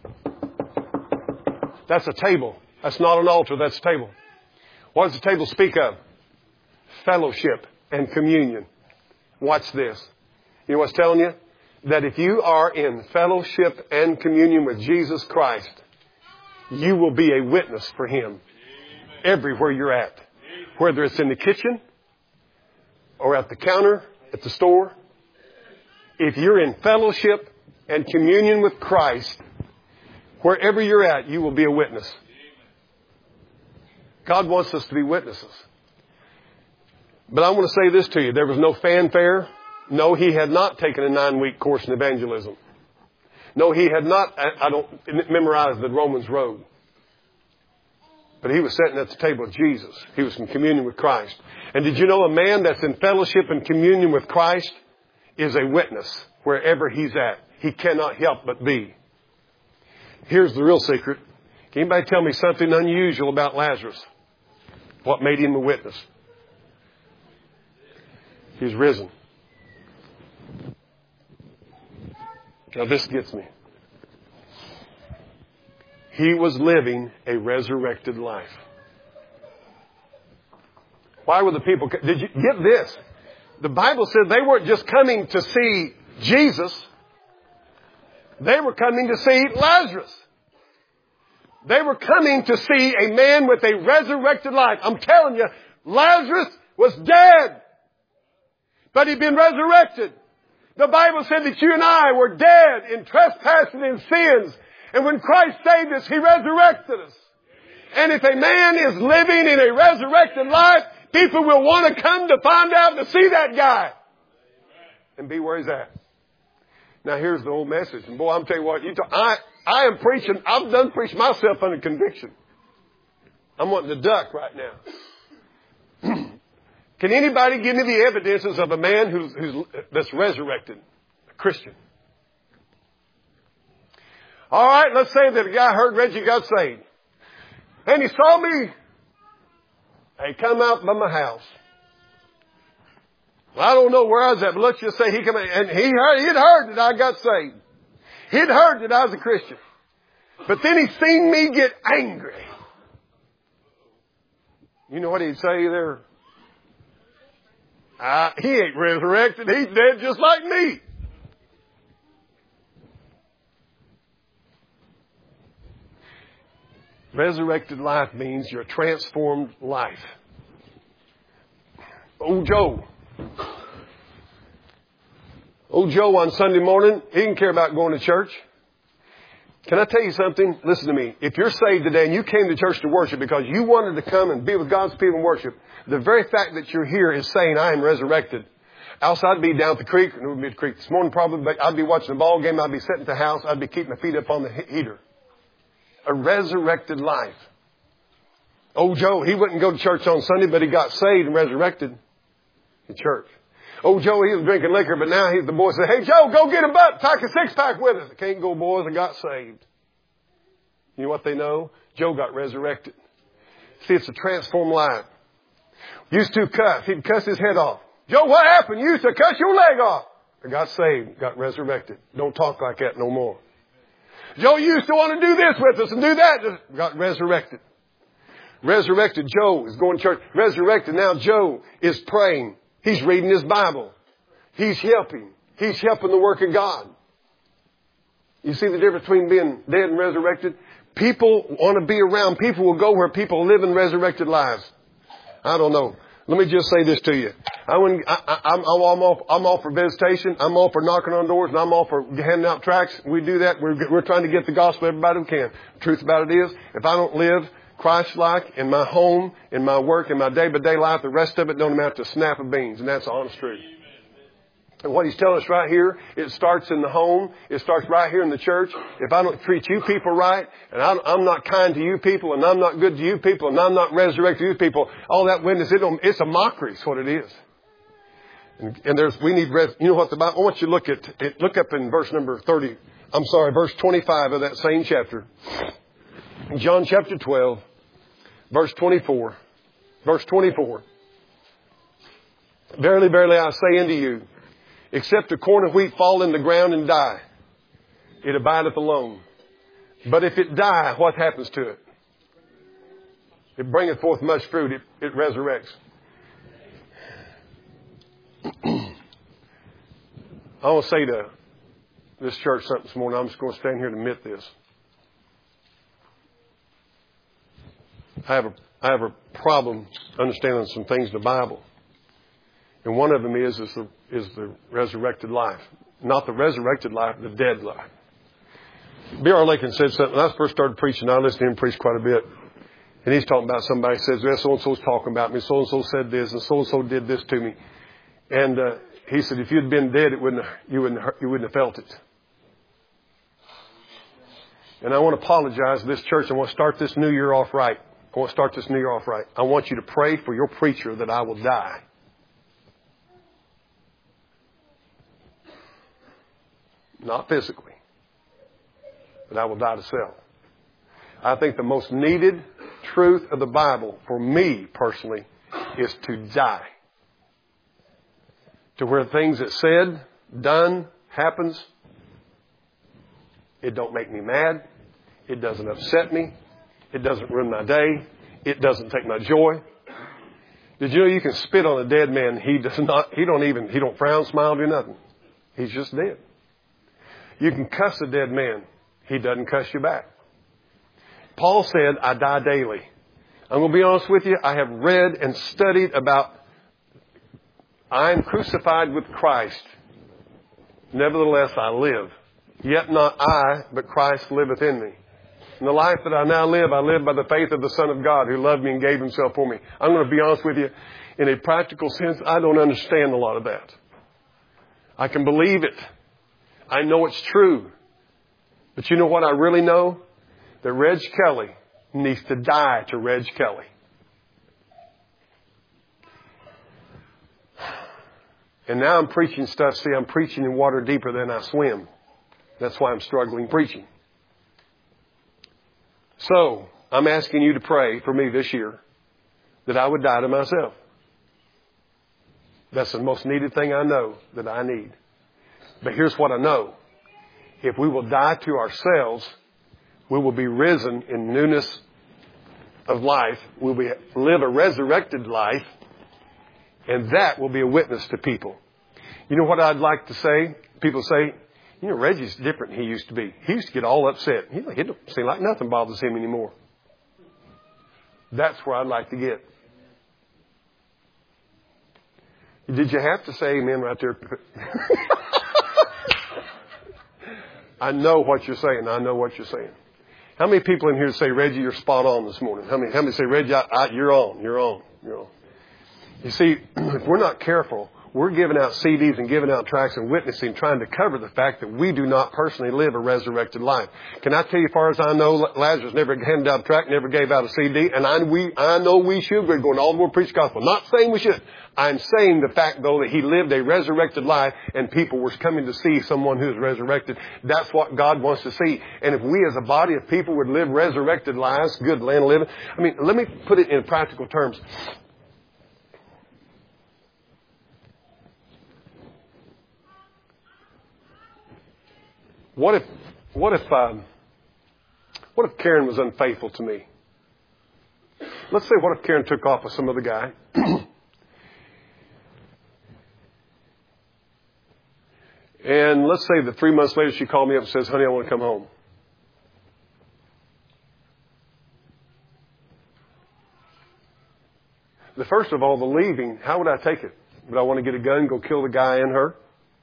That's a table. That's not an altar. That's a table. What does the table speak of? Fellowship and communion. Watch this. You know what's telling you? That if you are in fellowship and communion with Jesus Christ, you will be a witness for Him everywhere you're at. Whether it's in the kitchen or at the counter at the store. If you're in fellowship and communion with Christ, wherever you're at, you will be a witness. God wants us to be witnesses. But I want to say this to you. There was no fanfare. No, he had not taken a nine-week course in evangelism. No, he had not, I don't, memorized the Romans Road. But he was sitting at the table with Jesus. He was in communion with Christ. And did you know a man that's in fellowship and communion with Christ is a witness wherever he's at? He cannot help but be. Here's the real secret. Can anybody tell me something unusual about Lazarus? What made him a witness? He's risen. Now this gets me. He was living a resurrected life. Why were the people... Did you get this? The Bible said they weren't just coming to see Jesus. They were coming to see Lazarus. They were coming to see a man with a resurrected life. I'm telling you, Lazarus was dead. But he'd been resurrected. The Bible said that you and I were dead in trespasses and sins. And when Christ saved us, He resurrected us. And if a man is living in a resurrected life, people will want to come to find out to see that guy. And be where he's at. Now here's the old message. And boy, I'm telling you what, you talk, I, I am preaching, I've done preach myself under conviction. I'm wanting to duck right now. Can anybody give me the evidences of a man who's, who's that's resurrected? A Christian. All right, let's say that a guy heard Reggie got saved. And he saw me. He come out by my house. Well, I don't know where I was at, but let's just say he come out. And he heard, he'd heard that I got saved. He'd heard that I was a Christian. But then he seen me get angry. You know what he'd say there? Uh, he ain't resurrected. He's dead just like me. Resurrected life means your transformed life. Old Joe. Old Joe on Sunday morning, he didn't care about going to church. Can I tell you something? Listen to me. If you're saved today and you came to church to worship because you wanted to come and be with God's people and worship, the very fact that you're here is saying, I am resurrected. Else I'd be down at the creek, and it would be the creek this morning probably, but I'd be watching a ball game, I'd be sitting at the house, I'd be keeping my feet up on the heater. A resurrected life. Old Joe, he wouldn't go to church on Sunday, but he got saved and resurrected in church. Old Joe, he was drinking liquor, but now he's the boy said, hey Joe, go get a butt, pack a six pack with us. I can't go, boys, I got saved. You know what they know? Joe got resurrected. See, it's a transformed life. Used to cuss. He'd cuss his head off. Joe, what happened? You used to cuss your leg off. I got saved, got resurrected. Don't talk like that no more. Joe used to want to do this with us and do that. Just got resurrected. Resurrected Joe is going to church. Resurrected now Joe is praying. He's reading his Bible. He's helping. He's helping the work of God. You see the difference between being dead and resurrected? People want to be around. People will go where people live in resurrected lives. I don't know. Let me just say this to you. I wouldn't, I, I, I'm, I'm, all, I'm all for visitation. I'm all for knocking on doors, and I'm all for handing out tracts. We do that. We're, we're trying to get the gospel to everybody we can. The truth about it is, if I don't live Christ-like in my home, in my work, in my day-by-day life, the rest of it don't amount to a snap of beans, and that's the honest truth. And what he's telling us right here, it starts in the home. It starts right here in the church. If I don't treat you people right, and I'm not kind to you people, and I'm not good to you people, and I'm not resurrected to you people, all that witness, it don't, it's a mockery is what it is. And, and there's, we need, res, you know what the Bible, I want you to look at, it, look up in verse number thirty, I'm sorry, verse twenty-five of that same chapter. John chapter twelve, verse twenty-four. Verse twenty-four. Verily, verily, I say unto you, except a corn of wheat fall in the ground and die, it abideth alone. But if it die, what happens to it? It bringeth forth much fruit. It, it resurrects. I want to say to this church something this morning. I'm just going to stand here and admit this. I have a, I have a problem understanding some things in the Bible. And one of them is, is the, is the resurrected life. Not the resurrected life, the dead life. B R Lincoln said something. When I first started preaching, I listened to him preach quite a bit. And he's talking about somebody says, well, so-and-so's talking about me. So-and-so said this and so-and-so did this to me. And uh, he said, if you'd been dead, it wouldn't have, you, wouldn't have, you wouldn't have felt it. And I want to apologize to this church. I want to start this new year off right. I want to start this new year off right. I want you to pray for your preacher that I will die. Not physically, but I will die to self. I think the most needed truth of the Bible for me personally is to die. To where things that said, done, happens, it don't make me mad. It doesn't upset me. It doesn't ruin my day. It doesn't take my joy. Did you know you can spit on a dead man? He does not, he don't even, he don't frown, smile, do nothing. He's just dead. You can cuss a dead man. He doesn't cuss you back. Paul said, I die daily. I'm going to be honest with you. I have read and studied about, I am crucified with Christ. Nevertheless, I live. Yet not I, but Christ liveth in me. And the life that I now live, I live by the faith of the Son of God who loved me and gave himself for me. I'm going to be honest with you. In a practical sense, I don't understand a lot of that. I can believe it. I know it's true. But you know what I really know? That Reg Kelly needs to die to Reg Kelly. And now I'm preaching stuff. See, I'm preaching in water deeper than I swim. That's why I'm struggling preaching. So, I'm asking you to pray for me this year that I would die to myself. That's the most needed thing I know that I need. But here's what I know. If we will die to ourselves, we will be risen in newness of life. We'll be, live a resurrected life. And that will be a witness to people. You know what I'd like to say? People say, you know, Reggie's different than he used to be. He used to get all upset. He don't seem like nothing bothers him anymore. That's where I'd like to get. Did you have to say amen right there? I know what you're saying. I know what you're saying. How many people in here say, Reggie, you're spot on this morning? How many, how many say, Reggie, I, I, you're on, you're on, you're on. You see, if we're not careful, we're giving out C Ds and giving out tracts and witnessing, trying to cover the fact that we do not personally live a resurrected life. Can I tell you, as far as I know, Lazarus never handed out a tract, never gave out a C D, and I, we, I know we should. We're going all the more preach the gospel. Not saying we should. I'm saying the fact, though, that he lived a resurrected life and people were coming to see someone who is resurrected. That's what God wants to see. And if we as a body of people would live resurrected lives, good land living. I mean, let me put it in practical terms. What if, what if, um, what if Karen was unfaithful to me? Let's say, what if Karen took off with some other guy? And let's say that three months later she called me up and says, honey, I want to come home. The first of all, the leaving, how would I take it? Would I want to get a gun and go kill the guy and her?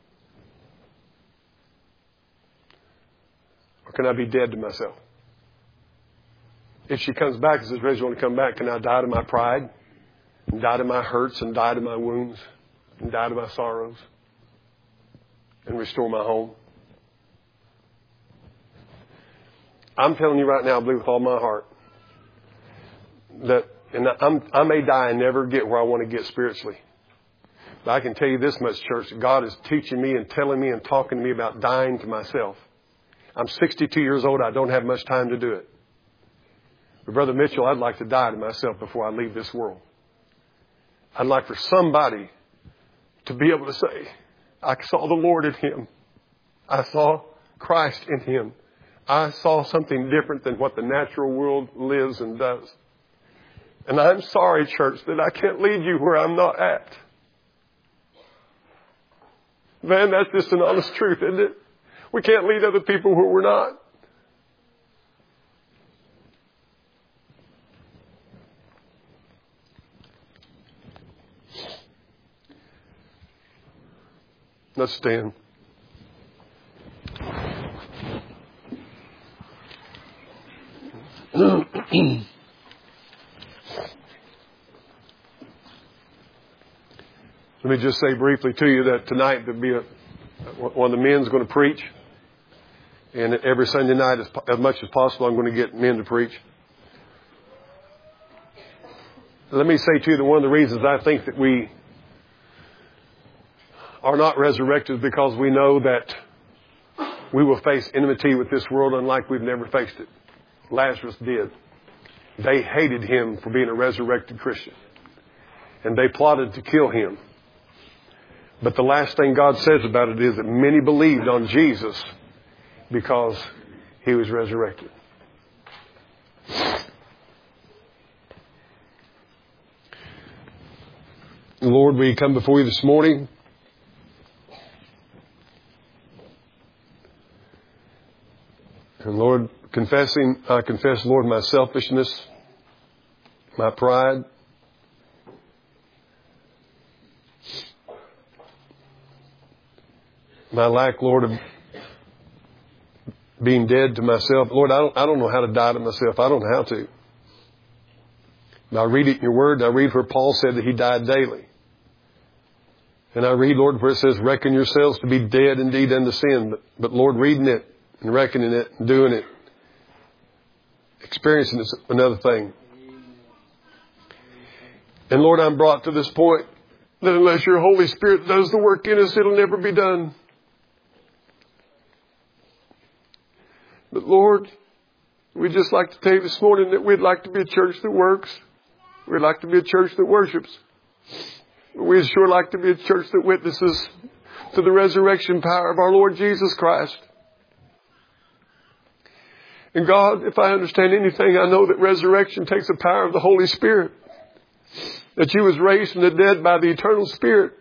Or can I be dead to myself? If she comes back and says, Reggie, I want to come back, can I die to my pride? And die to my hurts and die to my wounds? And die to my sorrows? And restore my home? I'm telling you right now, I believe with all my heart, that and I'm, I may die and never get where I want to get spiritually. But I can tell you this much, church. God is teaching me and telling me and talking to me about dying to myself. I'm sixty-two years old. I don't have much time to do it. But Brother Mitchell, I'd like to die to myself before I leave this world. I'd like for somebody to be able to say, I saw the Lord in him. I saw Christ in him. I saw something different than what the natural world lives and does. And I'm sorry, church, that I can't lead you where I'm not at. Man, that's just an honest truth, isn't it? We can't lead other people where we're not. Let's stand. Let me just say briefly to you that tonight there'll be a, one of the men's going to preach. And every Sunday night, as, as much as possible, I'm going to get men to preach. Let me say to you that one of the reasons I think that we are not resurrected is because we know that we will face enmity with this world unlike we've never faced it. Lazarus did. They hated him for being a resurrected Christian. And they plotted to kill him. But the last thing God says about it is that many believed on Jesus because he was resurrected. Lord, we come before you this morning. And Lord, confessing, I confess, Lord, my selfishness, my pride. My lack, Lord, of being dead to myself. Lord, I don't, I don't know how to die to myself. I don't know how to. I read it in your word. I read where Paul said that he died daily. And I read, Lord, where it says, reckon yourselves to be dead indeed unto sin. But, but Lord, reading it and reckoning it and doing it, experiencing it's another thing. And Lord, I'm brought to this point that unless your Holy Spirit does the work in us, it'll never be done. But Lord, we'd just like to tell you this morning that we'd like to be a church that works. We'd like to be a church that worships. We'd sure like to be a church that witnesses to the resurrection power of our Lord Jesus Christ. And God, if I understand anything, I know that resurrection takes the power of the Holy Spirit. That you was raised from the dead by the eternal Spirit.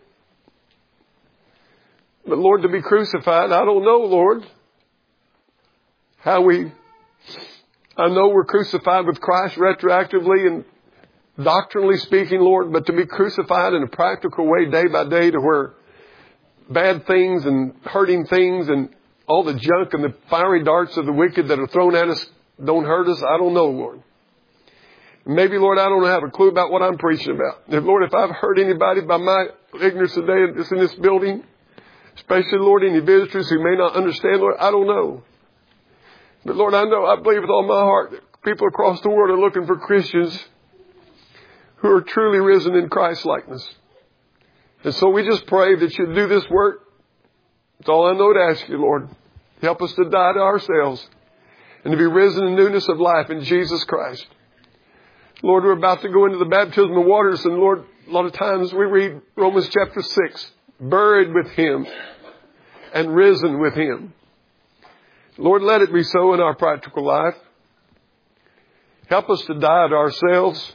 But Lord, to be crucified, I don't know, Lord, how we, I know we're crucified with Christ retroactively and doctrinally speaking, Lord, but to be crucified in a practical way day by day to where bad things and hurting things and all the junk and the fiery darts of the wicked that are thrown at us don't hurt us, I don't know, Lord. Maybe, Lord, I don't have a clue about what I'm preaching about. If, Lord, if I've hurt anybody by my ignorance today that's in this building, especially, Lord, any visitors who may not understand, Lord, I don't know. But, Lord, I know, I believe with all my heart that people across the world are looking for Christians who are truly risen in Christ's likeness. And so we just pray that you do this work. That's all I know to ask you, Lord. Help us to die to ourselves and to be risen in newness of life in Jesus Christ. Lord, we're about to go into the baptism of waters, and Lord, a lot of times we read Romans chapter six, buried with him and risen with him. Lord, let it be so in our practical life. Help us to die to ourselves.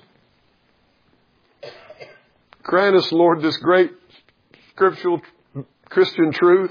Grant us, Lord, this great scriptural Christian truth.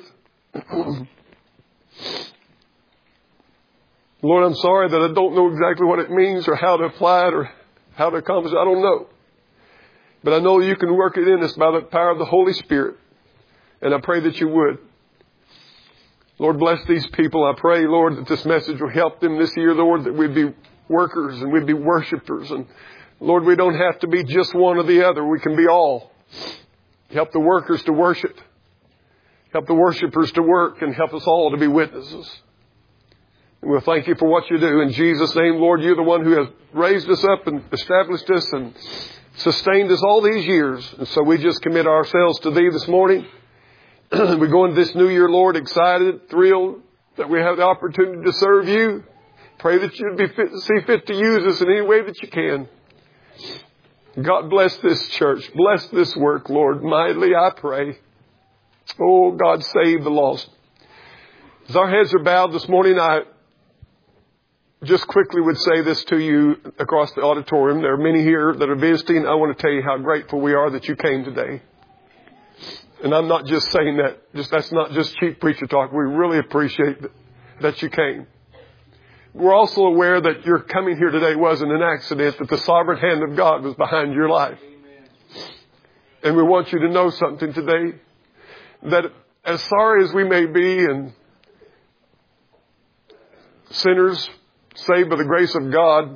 Lord, I'm sorry that I don't know exactly what it means or how to apply it or how to accomplish it. I don't know. But I know you can work it in us by the power of the Holy Spirit. And I pray that you would. Lord, bless these people. I pray, Lord, that this message will help them this year, Lord, that we'd be workers and we'd be worshipers. And Lord, we don't have to be just one or the other. We can be all. Help the workers to worship. Help the worshipers to work, and help us all to be witnesses. And we'll thank you for what you do. In Jesus' name, Lord, you're the one who has raised us up and established us. And sustained us all these years. And so we just commit ourselves to Thee this morning. We go into this new year, Lord, excited, thrilled that we have the opportunity to serve You. Pray that You'd be fit, see fit to use us in any way that You can. God bless this church. Bless this work, Lord. Mightily I pray. Oh, God, save the lost. As our heads are bowed this morning, I just quickly would say this to you across the auditorium. There are many here that are visiting. I want to tell you how grateful we are that you came today. And I'm not just saying that. Just that's not just cheap preacher talk. We really appreciate that, that you came. We're also aware that your coming here today wasn't an accident, that the sovereign hand of God was behind your life. And we want you to know something today, that as sorry as we may be and sinners saved by the grace of God,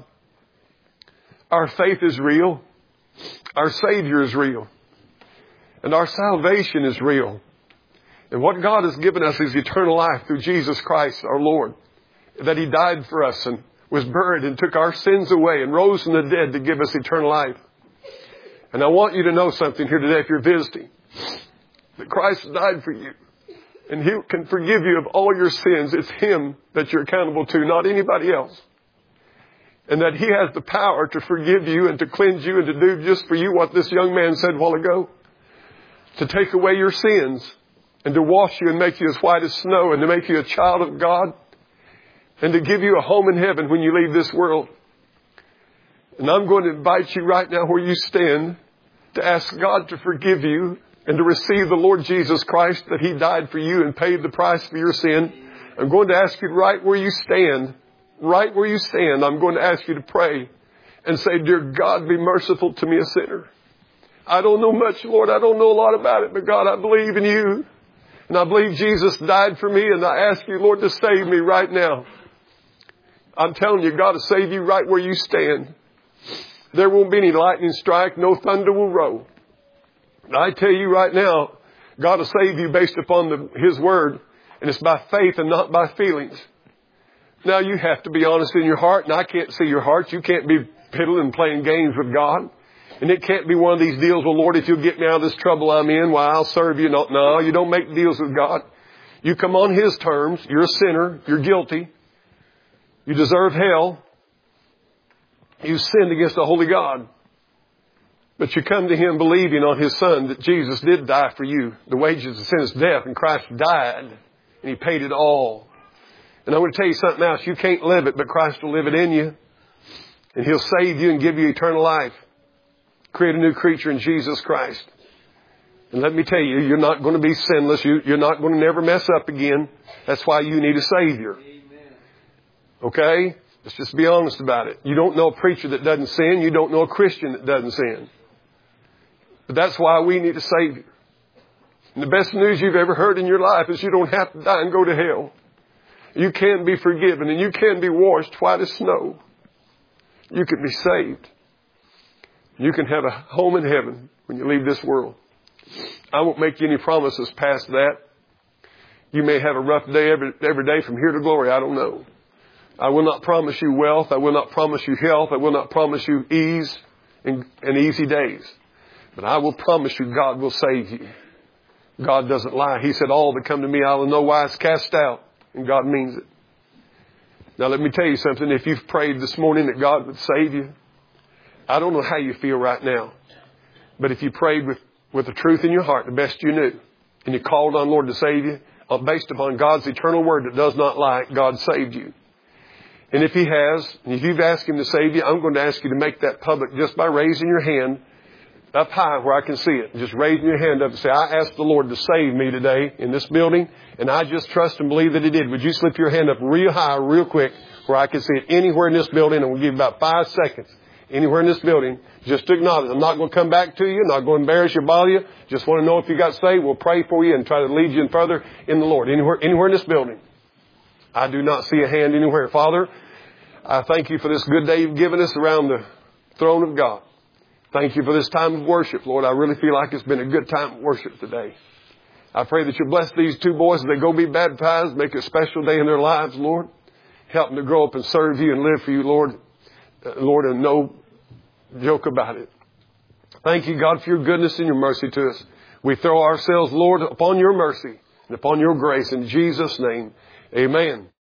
our faith is real. Our Savior is real. And our salvation is real. And what God has given us is eternal life through Jesus Christ, our Lord. That He died for us and was buried and took our sins away and rose from the dead to give us eternal life. And I want you to know something here today if you're visiting. That Christ died for you. And He can forgive you of all your sins. It's Him that you're accountable to, not anybody else. And that He has the power to forgive you and to cleanse you and to do just for you what this young man said a while ago. To take away your sins and to wash you and make you as white as snow and to make you a child of God and to give you a home in heaven when you leave this world. And I'm going to invite you right now where you stand to ask God to forgive you and to receive the Lord Jesus Christ, that He died for you and paid the price for your sin. I'm going to ask you right where you stand, right where you stand, I'm going to ask you to pray and say, "Dear God, be merciful to me, a sinner. I don't know much, Lord. I don't know a lot about it, but God, I believe in You. And I believe Jesus died for me, and I ask You, Lord, to save me right now." I'm telling you, God will save you right where you stand. There won't be any lightning strike. No thunder will roll. I tell you right now, God will save you based upon the, His Word. And it's by faith and not by feelings. Now you have to be honest in your heart. And I can't see your heart. You can't be piddling and playing games with God. And it can't be one of these deals, "Well, Lord, if you'll get me out of this trouble I'm in, why, I'll serve You." No, no, you don't make deals with God. You come on His terms. You're a sinner. You're guilty. You deserve hell. You sinned against the holy God. But you come to Him believing on His Son that Jesus did die for you. The wages of sin is death, and Christ died, and He paid it all. And I'm going to tell you something else. You can't live it, but Christ will live it in you. And He'll save you and give you eternal life. Create a new creature in Jesus Christ. And let me tell you, you're not going to be sinless. You, you're not going to never mess up again. That's why you need a Savior. Okay? Let's just be honest about it. You don't know a preacher that doesn't sin. You don't know a Christian that doesn't sin. But that's why we need a Savior. And the best news you've ever heard in your life is you don't have to die and go to hell. You can be forgiven and you can be washed white as snow. You can be saved. You can have a home in heaven when you leave this world. I won't make you any promises past that. You may have a rough day every, every day from here to glory. I don't know. I will not promise you wealth. I will not promise you health. I will not promise you ease and, and easy days. But I will promise you God will save you. God doesn't lie. He said, "All that come to me, I will no wise cast out." And God means it. Now let me tell you something. If you've prayed this morning that God would save you, I don't know how you feel right now. But if you prayed with, with the truth in your heart, the best you knew, and you called on Lord to save you, based upon God's eternal word that does not lie, God saved you. And if He has, and if you've asked Him to save you, I'm going to ask you to make that public just by raising your hand up high where I can see it. Just raising your hand up and say, "I asked the Lord to save me today in this building, and I just trust and believe that He did." Would you slip your hand up real high, real quick, where I can see it anywhere in this building? And we'll give you about five seconds. Anywhere in this building, just to acknowledge. I'm not going to come back to you. I'm not going to embarrass you, bother you. Just want to know if you got saved. We'll pray for you and try to lead you in further in the Lord. Anywhere, anywhere in this building. I do not see a hand anywhere. Father, I thank You for this good day You've given us around the throne of God. Thank You for this time of worship, Lord. I really feel like it's been a good time of worship today. I pray that You bless these two boys as they go be baptized. Make a special day in their lives, Lord. Help them to grow up and serve You and live for You, Lord. Uh, Lord, and no joke about it. Thank you, God, for your goodness and your mercy to us. We throw ourselves, Lord, upon your mercy and upon your grace. In Jesus' name, amen.